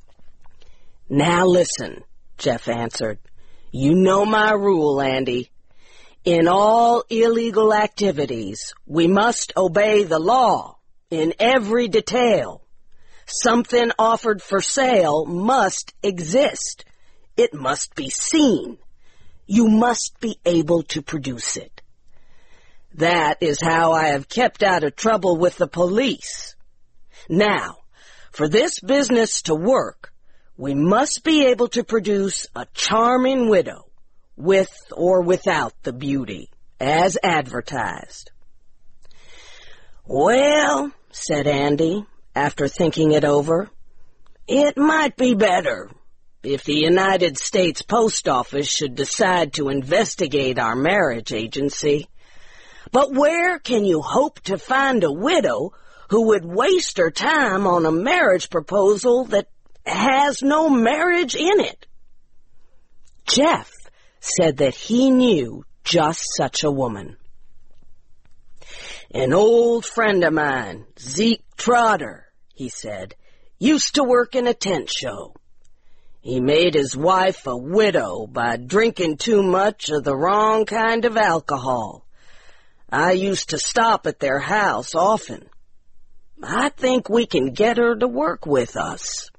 "Now listen," Jeff answered. "You know my rule, Andy. In all illegal activities, we must obey the law in every detail. Something offered for sale must exist. It must be seen. You must be able to produce it. That is how I have kept out of trouble with the police. Now, for this business to work, we must be able to produce a charming widow, with or without the beauty, as advertised." "Well," said Andy, after thinking it over, "it might be better if the United States Post Office should decide to investigate our marriage agency. But where can you hope to find a widow who would waste her time on a marriage proposal that has no marriage in it?" Jeff said that he knew just such a woman. "An old friend of mine, Zeke Trotter," he said, "used to work in a tent show. He made his wife a widow by drinking too much of the wrong kind of alcohol. I used to stop at their house often. I think we can get her to work with us.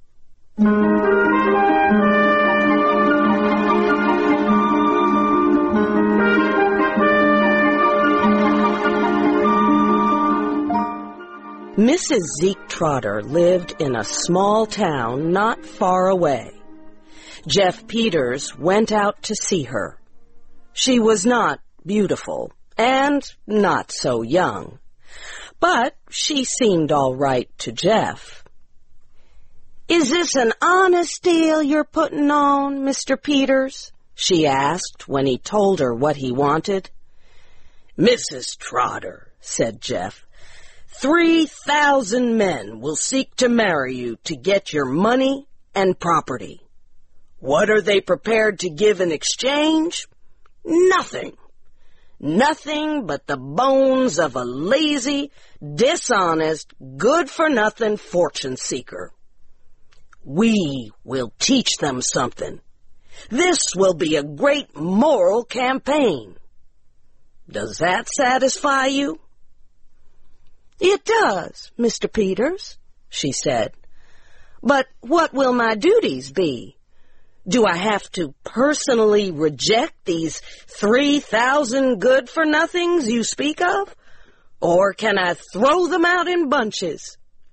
Missus Zeke Trotter lived in a small town not far away. Jeff Peters went out to see her. She was not beautiful and not so young, but she seemed all right to Jeff. "Is this an honest deal you're putting on, Mister Peters?" she asked when he told her what he wanted. "Missus Trotter," said Jeff, Three thousand men will seek to marry you to get your money and property. What are they prepared to give in exchange? Nothing. Nothing but the bones of a lazy, dishonest, good-for-nothing fortune seeker. We will teach them something. This will be a great moral campaign. Does that satisfy you?" "It does, Mister Peters," she said. "But what will my duties be? Do I have to personally reject these three thousand good-for-nothings you speak of? Or can I throw them out in bunches?"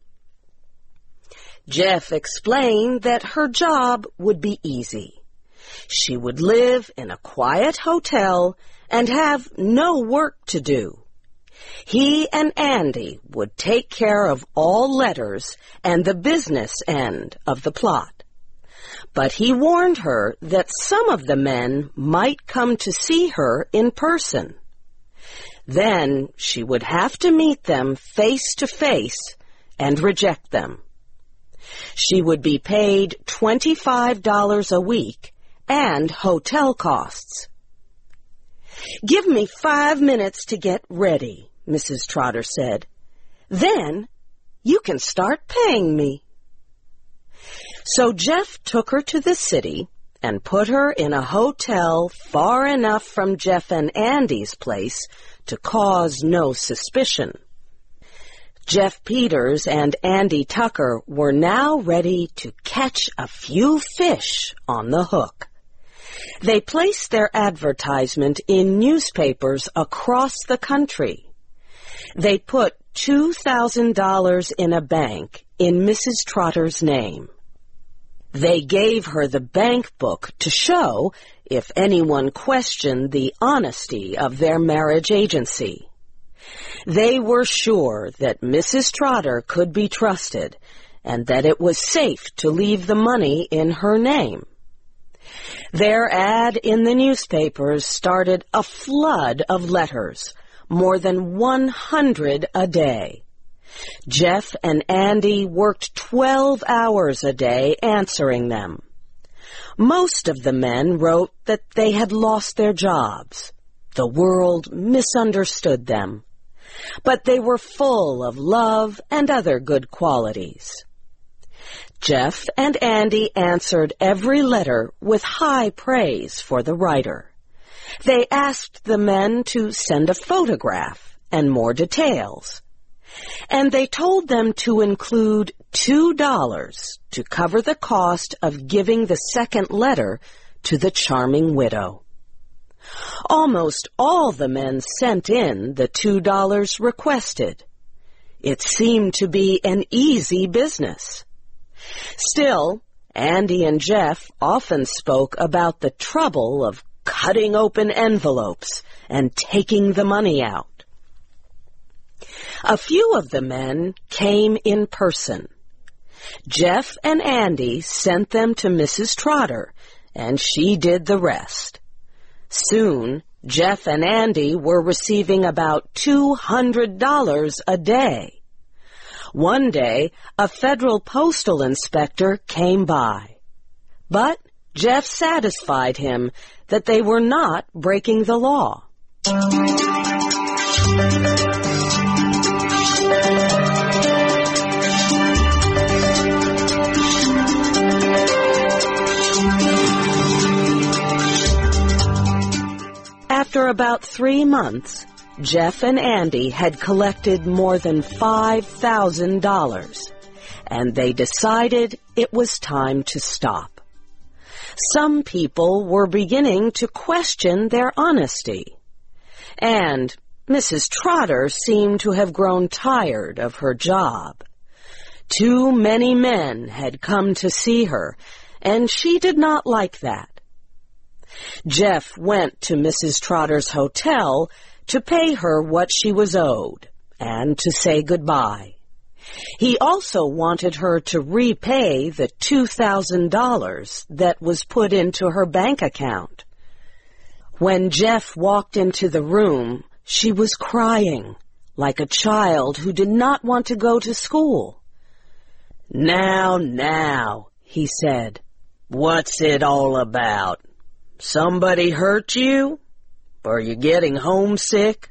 Jeff explained that her job would be easy. She would live in a quiet hotel and have no work to do. He and Andy would take care of all letters and the business end of the plot. But he warned her that some of the men might come to see her in person. Then she would have to meet them face to face and reject them. She would be paid twenty-five dollars a week and hotel costs. "Give me five minutes to get ready," Missus Trotter said. "Then you can start paying me." So Jeff took her to the city and put her in a hotel far enough from Jeff and Andy's place to cause no suspicion. Jeff Peters and Andy Tucker were now ready to catch a few fish on the hook. They placed their advertisement in newspapers across the country. They put two thousand dollars in a bank in Missus Trotter's name. They gave her the bank book to show if anyone questioned the honesty of their marriage agency. They were sure that Missus Trotter could be trusted and that it was safe to leave the money in her name. Their ad in the newspapers started a flood of letters, more than one hundred a day. Jeff and Andy worked twelve hours a day answering them. Most of the men wrote that they had lost their jobs. The world misunderstood them. But they were full of love and other good qualities. Jeff and Andy answered every letter with high praise for the writer. They asked the men to send a photograph and more details. And they told them to include two dollars to cover the cost of giving the second letter to the charming widow. Almost all the men sent in the two dollars requested. It seemed to be an easy business. Still, Andy and Jeff often spoke about the trouble of cutting open envelopes and taking the money out. A few of the men came in person. Jeff and Andy sent them to Missus Trotter, and she did the rest. Soon, Jeff and Andy were receiving about two hundred dollars a day. One day, a federal postal inspector came by. But Jeff satisfied him that they were not breaking the law. After about three months, Jeff and Andy had collected more than five thousand dollars, and they decided it was time to stop. Some people were beginning to question their honesty, and Missus Trotter seemed to have grown tired of her job. Too many men had come to see her, and she did not like that. Jeff went to Missus Trotter's hotel to pay her what she was owed and to say goodbye. He also wanted her to repay the two thousand dollars that was put into her bank account. When Jeff walked into the room, she was crying like a child who did not want to go to school. "Now, now," he said, "what's it all about? Somebody hurt you? Are you getting homesick?"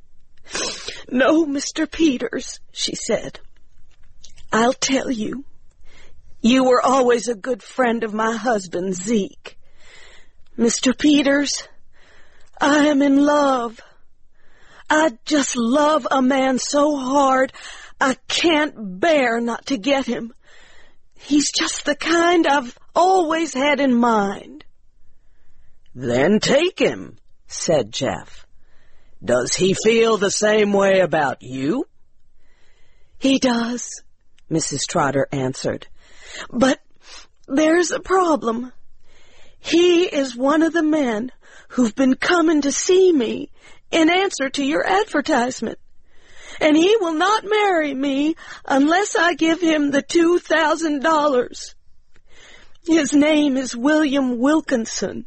"No, Mister Peters," she said. "I'll tell you. You were always a good friend of my husband, Zeke. Mister Peters, I am in love. I just love a man so hard I can't bear not to get him. He's just the kind I've always had in mind." "Then take him," said Jeff. "Does he feel the same way about you?" "He does," Missus Trotter answered. "But there's a problem. He is one of the men who've been coming to see me in answer to your advertisement, and he will not marry me unless I give him the two thousand dollars. His name is William Wilkinson."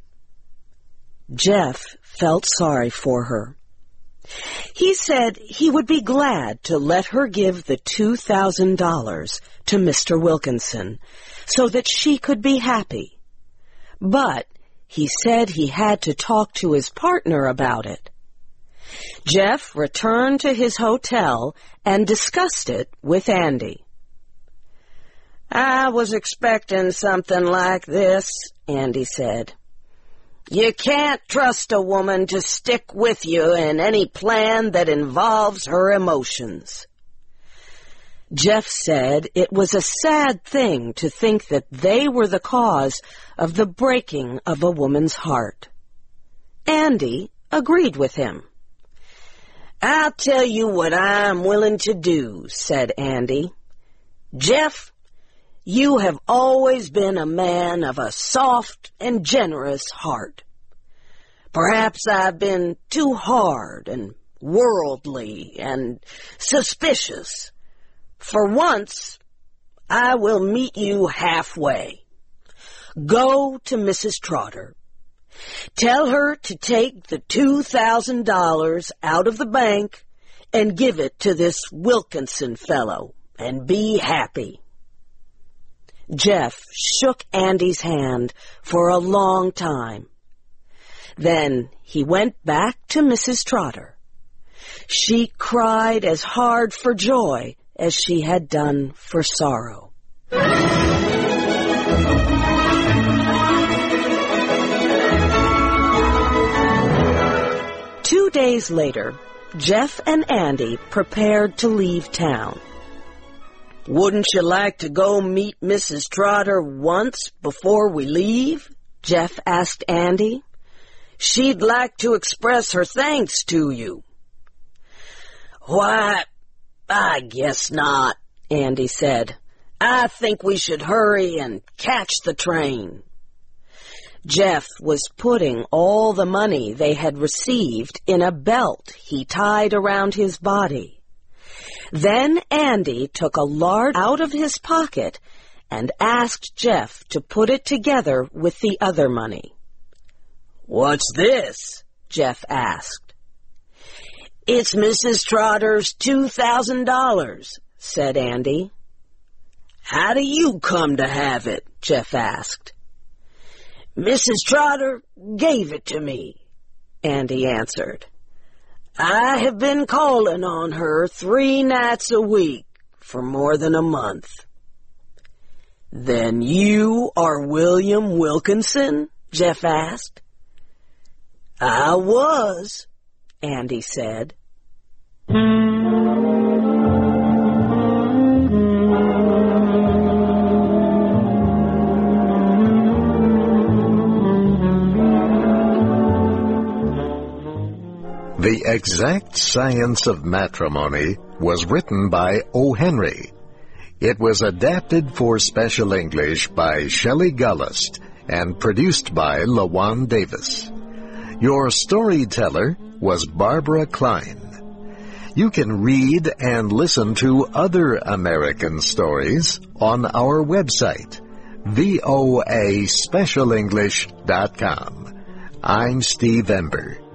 Jeff felt sorry for her. He said he would be glad to let her give the two thousand dollars to Mister Wilkinson so that she could be happy. But he said he had to talk to his partner about it. Jeff returned to his hotel and discussed it with Andy. "I was expecting something like this," Andy said. "You can't trust a woman to stick with you in any plan that involves her emotions." Jeff said it was a sad thing to think that they were the cause of the breaking of a woman's heart. Andy agreed with him. "I'll tell you what I'm willing to do," said Andy. "Jeff, you have always been a man of a soft and generous heart. Perhaps I've been too hard and worldly and suspicious. For once, I will meet you halfway. Go to Missus Trotter. Tell her to take the two thousand dollars out of the bank and give it to this Wilkinson fellow, and be happy." Jeff shook Andy's hand for a long time. Then he went back to Missus Trotter. She cried as hard for joy as she had done for sorrow. Two days later, Jeff and Andy prepared to leave town. "Wouldn't you like to go meet Missus Trotter once before we leave?" Jeff asked Andy. "She'd like to express her thanks to you." "Why, I guess not," Andy said. "I think we should hurry and catch the train." Jeff was putting all the money they had received in a belt he tied around his body. Then Andy took a large out of his pocket and asked Jeff to put it together with the other money. "What's this?" Jeff asked. "It's Missus Trotter's two thousand dollars, said Andy. "How do you come to have it?" Jeff asked. "Missus Trotter gave it to me," Andy answered. "I have been calling on her three nights a week for more than a month." "Then you are William Wilkinson?" Jeff asked. "I was," Andy said. The Exact Science of Matrimony was written by O. Henry. It was adapted for Special English by Shelley Gullist and produced by LaJuan Davis. Your storyteller was Barbara Klein. You can read and listen to other American stories on our website, V O A special english dot com. I'm Steve Ember.